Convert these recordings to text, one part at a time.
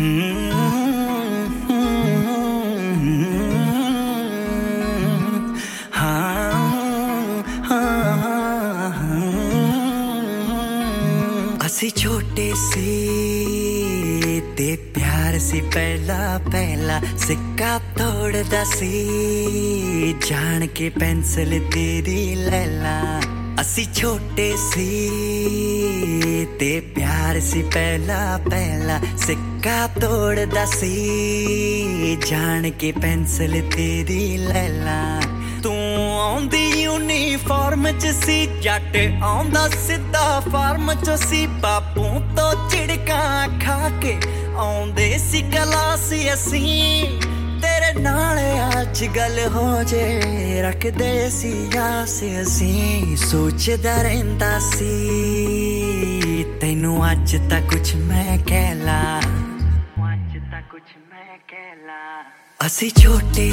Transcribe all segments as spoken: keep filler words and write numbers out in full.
ਅਸੀਂ ਛੋਟੇ ਸੀ ਤੇ ਪਿਆਰ ਸੀ ਪਹਿਲਾ ਪਹਿਲਾ ਸਿੱਕਾ ਤੋੜਦਾ ਸੀ ਜਾਣ ਕੇ ਪੈਨਸਲ ਤੇਰੀ ਲੈ ਲਾ। ਅਸੀਂ ਛੋਟੇ ਸੀ ਤੇ ਪਿਆਰ ਸੀ ਪਹਿਲਾ ਪਹਿਲਾ ਸਿੱਕਾ ਤੋੜਦਾ ਸੀ ਜਾਣ ਕੇ ਪੈਨਸਲ ਤੇਰੀ ਲੈ ਲਾ। ਤੂੰ ਆਉਂਦੀ ਯੂਨੀਫਾਰਮ ਚ ਸੀ ਜੱਟ ਆਉਂਦਾ ਸਿੱਧਾ ਫਾਰਮ ਚ ਸੀ ਬਾਪੂ ਤੋਂ ਝਿੜਕਾਂ ਖਾ ਕੇ ਆਉਂਦੇ ਸੀ ਕਲਾਸ ਅਸੀਂ ਤੇਰੇ ਨਾਲ ਅੱਜ ਗੱਲ ਹੋ ਜੇ ਰੱਖਦੇ ਸੀ ਆਸ ਅਸੀਂ ਸੋਚਦਾ ਰਹਿੰਦਾ ਸੀ ਤੈਨੂੰ ਅੱਜ ਤਾਂ ਕੁਛ ਮੈਂ ਕਹਿ ਲਾ ਅੱਜ ਤਾਂ ਕੁਛ ਮੈਂ ਕਹਿ ਲਾ। ਅਸੀਂ ਛੋਟੇ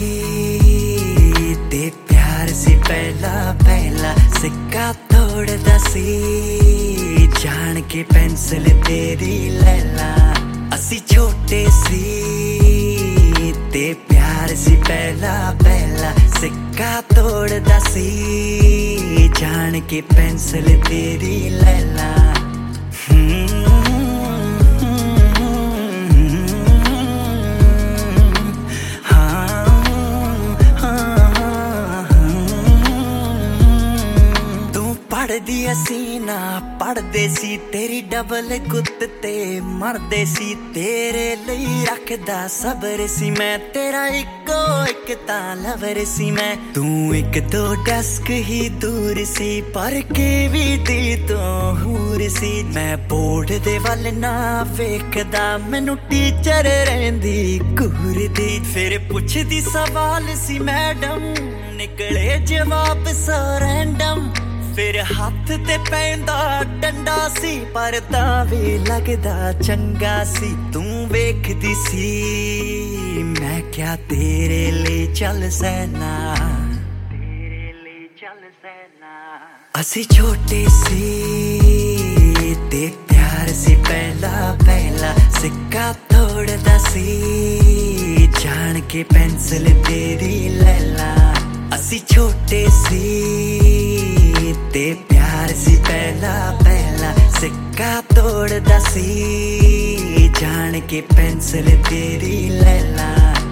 ਸੀ ਤੇ ਪਿਆਰ ਸੀ ਪਹਿਲਾ ਪਹਿਲਾ ਸਿੱਕਾ ਤੋੜਦਾ ਸੀ ਜਾਣ ਕੇ ਪੈਨਸਲ ਤੇਰੀ ਲੈ ਲਾ। ਅਸੀਂ ਛੋਟੇ ਸੀ ਤੇ ਪਿਆਰ ਸੀ ਪਹਿਲਾ ਪਹਿਲਾ ਸਿੱਕਾ ਤੋੜਦਾ ਸੀ ਜਾਣ ਕੇ ਪੈਨਸਲ ਤੇਰੀ ਲੈ ਲਾ। ਪੜ੍ਹਦੀ ਅਸੀਂ ਨਾ ਪੜ੍ਹਦੇ ਸੀ ਤੇਰੀ ਡਬਲ ਗੁੱਤ ਤੇ ਮਰਦੇ ਸੀ ਤੇਰੇ ਲਈ ਰੱਖਦਾ ਸਬਰ ਸੀ ਮੈਂ ਤੇਰਾ ਇੱਕੋ ਇੱਕ ਤਾਂ ਲਵਰ ਸੀ ਮੈਂ। ਤੂੰ ਇੱਕ ਦੋ ਡਸਕ ਹੀ ਦੂਰ ਸੀ ਪਰ ਕੇ ਵੀ ਦੀ ਤੋਂ ਹੂਰ ਸੀ ਮੈਂ ਬੋਰਡ ਦੇ ਵੱਲ ਨਾ ਵੇਖਦਾ ਮੈਨੂੰ ਟੀਚਰ ਰਹਿੰਦੀ ਘੂਰਦੀ ਫਿਰ ਪੁੱਛਦੀ ਸਵਾਲ ਸੀ ਮੈਡਮ ਨਿਕਲੇ ਜਵਾਬ ਸੋ ਰੈਂਡਮ ਫਿਰ ਹੱਥ ਤੇ ਪੈਂਦਾ ਡੰਡਾ ਸੀ ਪਰ ਤਾਂ ਵੀ ਲੱਗਦਾ ਚੰਗਾ ਸੀ। ਤੂੰ ਵੇਖਦੀ ਸੀ ਮੈਂ ਕਿਹਾ ਤੇਰੇ ਲਈ ਚੱਲ ਸੈਨਾ ਤੇਰੇ ਲਈ ਚੱਲ ਸੈਨਾ। ਅਸੀਂ ਛੋਟੇ ਸੀ ਤੇ ਪਿਆਰ ਸੀ ਪਹਿਲਾ ਪਹਿਲਾ ਸਿੱਕਾ ਤੋੜਦਾ ਸੀ ਜਾਣ ਕੇ ਪੈਨਸਲ ਤੇਰੀ ਲੈ ਲਾ। ਅਸੀਂ ਛੋਟੇ ਸੀ ਤੇ ਪਿਆਰ ਸੀ ਪਹਿਲਾ ਪਹਿਲਾ ਸਿੱਕਾ ਤੋੜਦਾ ਸੀ ਜਾਣ ਕੇ ਪੈਨਸਲ ਤੇਰੀ ਲੈ ਲਾ।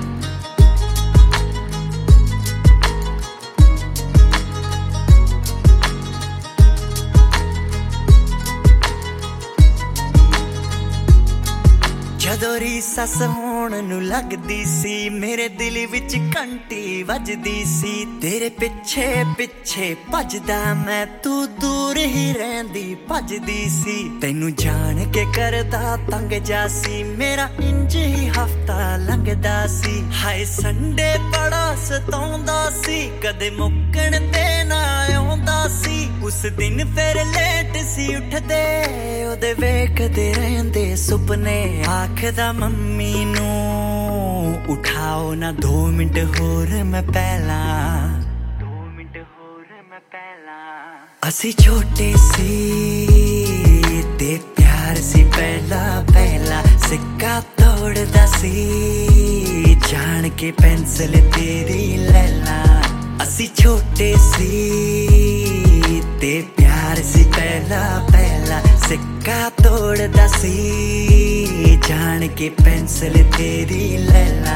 ਜਦੋਂ ਰੀਸਸ ਹੋਣ ਨੂੰ ਲੱਗਦੀ ਸੀ ਮੇਰੇ ਦਿਲ ਵਿੱਚ ਘੰਟੀ ਵੱਜਦੀ ਸੀ ਤੇਰੇ ਪਿੱਛੇ ਪਿੱਛੇ ਭੱਜਦਾ ਮੈਂ ਤੂੰ ਦੂਰ ਹੀ ਰਹਿੰਦੀ ਭੱਜਦੀ ਸੀ ਤੈਨੂੰ ਜਾਣ ਕੇ ਕਰਦਾ ਤੰਗ ਜਾ ਸੀ ਮੇਰਾ ਇੰਜ ਹੀ ਹਫਤਾ ਲੰਘਦਾ ਸੀ ਹਾਏ ਸੰਡੇ ਬੜਾ ਸਤਾਉਂਦਾ ਸੀ ਕਦੇ ਮੁੱਕਣ ਤੇ ਨਾ ਆਉਂਦਾ ਸੀ ਉਸ ਦਿਨ ਫਿਰ ਲੇਟ ਸੀ ਉੱਠਦੇ ਉਹਦੇ ਵੇਖਦੇ ਰਹਿੰਦੇ ਸੁਪਨੇ ਆਖਦਾ ਮੰਮੀ ਨੂੰ ਉਠਾਓ ਨਾ ਦੋ ਮਿੰਟ ਹੋਰ ਮੈਂ ਪਹਿਲਾਂ ਦੋ ਮਿੰਟ ਹੋਰ ਮੈਂ ਪਹਿਲਾਂ। ਅਸੀਂ ਛੋਟੇ ਸੀ ਤੇ ਪਿਆਰ ਸੀ ਪਹਿਲਾ ਪਹਿਲਾ ਸਿੱਕਾ ਤੋੜਦਾ ਸੀ ਜਾਣ ਕੇ ਪੈਨਸਲ ਤੇਰੀ ਲੈ ਲਾ। ਅਸੀਂ ਛੋਟੇ ਸੀ ਤੇ ਪਿਆਰ ਸੀ ਪਹਿਲਾ ਪਹਿਲਾ ਸਿੱਕਾ ਤੋੜਦਾ ਸੀ ਜਾਣ ਕੇ ਪੈਨਸਲ ਤੇਰੀ ਲੈ ਲਾ।